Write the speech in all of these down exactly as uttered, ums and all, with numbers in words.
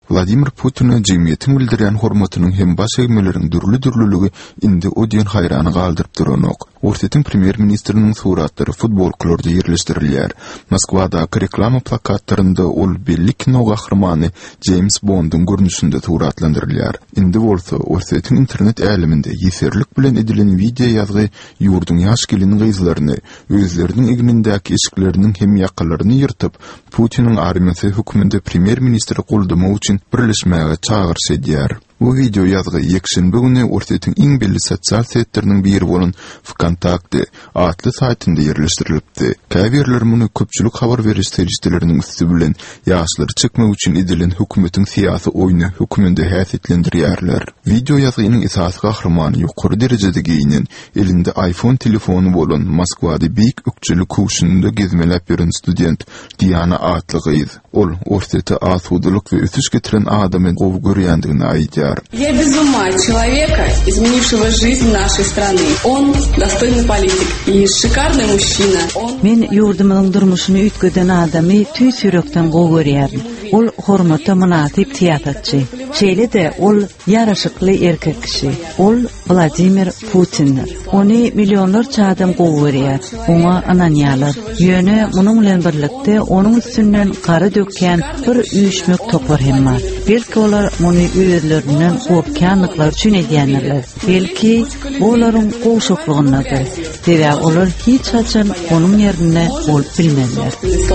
Vladimir Putin'e jemgyýetiň bildirýän hormatynyň hem baş egmeleriň dürli-dürlüligi indi o diýen haýrany galdyryp duranok. Ortetiň premier ministriniň suratlary futbolklorda ýerleşdirilýär. Moskwadaky reklama plakatlarynda ol belli kino gahrmany James Bond'un görnüşinde suratlandyrylýar. Indi bolsa Ortetiň internet äliminde ýeterlik bilen edilen video ýazgy ýurdun ýaş gelin gyzlaryny özleriniň egnindäki eşikleriniň hem ýakalaryny ýyrtyp Putiniň armiýasy höküminde premier ministri goldama üçin birleşmäge çağırş edýär. Bu video ýazgy ýekşenbe güni Ortetiň iň belli sosial setleriniň biri bolan Vkontakte adly saytynda ýerleşdirilipdi. Käbirler muny köpçülik habar beriş terjisleriniň üstü bilen ýaşlary çekmek üçin edilen hökümetiň syýasy oýny höküminde häsiýetlendirýärler. Video ýazynyň esas gahrmany ýokary derejede giyinen, elinde iPhone telefonu bolan Moskwada beýik ökçülik kuşunda gezmelep ýören student Diana adly gyz. Ol Orteta asudylyk we ötüş getiren adamy gowy görýändigini aýdýar. Я без ума от человека, изменившего жизнь нашей страны. Он достойный политик и шикарный мужчина. Он... Men ýurdumyň durmuşyny ütgeden adamy tüýs ýürekden gowy görýärdim. Ol hormata münasip tiýatrçy. Şeýle-de ol ýaraşykly erkek kişi. Ol Vladimir Putin'dir. Ony milyonlarça adam gowy görýär. Oňa ananýalar. Ýöne munyň bilen birlikde onuň üstünden kara dökýän bir üýüşmek topar hem bar. Belki olar muny öýürlerinden gorkýanlyklar üçin edýänler. Belki olaryň goşuklygyndadyr. Sebäbi olar hiç haçan onuň ýerine bolup bilmezler.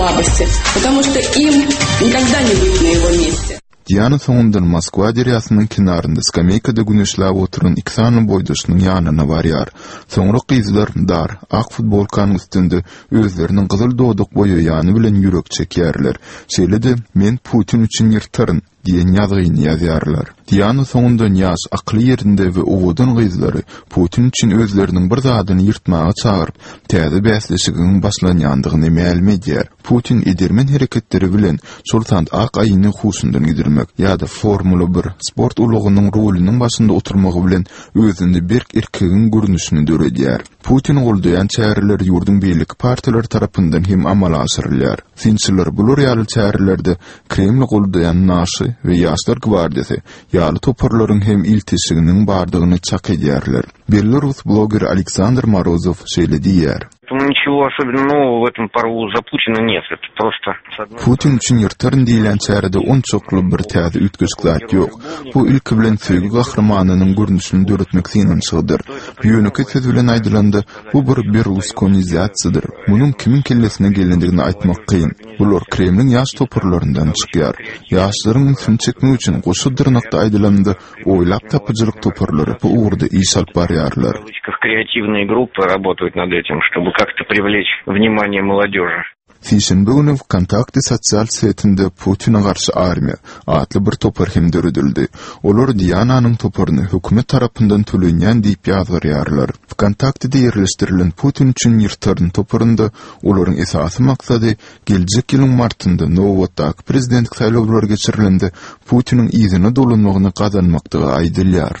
Потому что им никогда не быть на его месте. Diana soňundan Moskwa derýasynyň kenarynda skameykada güneşläp oturan iki sany boýdaşynyň ýanyna barýar. Soňra gyzlar dar, ak futbolkanyň üstünde özleriniň gyzyl dowduk boýaýany bilen ýürek çekýärler. Şeýle-de men Putin üçin ýyrtaryn diýen ýazgyny ýazýarlar. Diana soňundan ýaş akly ýerinde we owadan gyzlary Putin üçin özleriniň bir zadyny ýyrtmaga çağıryp, täze bäsleşiginiň başlanýandygyny ma'lum Putin edermen hereketleri bilen Sultan ak aýyny husyndan gidirmek ýa-da Formula bir sport ulugynyň rolüniň başynda oturmagy bilen özüni berk erkegiň görnüşini döredýär. Putin goldaýan çäreler ýurdun beýlik partiýalar tarapyndan hem amala asyrylýar. Finçiler bu real çärelerde Kreml goldaýan naşy we ýaşlar gwardiýasy ýaly toparlaryň hem iltisiginiň bardygyny çak edýärler. Белорус блогер Александр Морозов şeýle diýär. Ничего особенно нового в этом пару за Путина нет. Это просто... Putin üçün ýyrtaryn diýilen çärede on çokly bir täze ütgüçklat ýok. Bu ilki bilen söýgü gahrmanynyň görnüşini döretmek synançydyr. Ýöneki söz bilen aýdylanda bu bir berlusconizatsiýadyr. Munyň kimin kellesine gelendigini aýtmak kyn. Bular Kremliň ýaş toparlaryndan çykýar. Ýaşlaryň sün çekmek üçin goşu dyrnakda aýdylanda oýlap tapyjylyk toparlary bu uğurda iş alp barýarlar. Креативные группы работают над этим, чтобы как-то привлечь внимание молодежи. Şeýşenbe güni Vkontakte sosial setinde Putin'e garşy armiýa adly bir topar hem döredildi. Olar Diana'nyň toparyny hökümet tarapyndan tölenýän diýip ýazgyrýarlar. Vkontakte'de ýerleşdirilen Putin üçin ýyrtaryn toparynda olaryň esasy maksady geljek ýylyň martynda Nowotdaky prezidentlik saýlawlary geçirilende Putin'in ýzyny dolanmagyny gazanmakdygy aýdylýar.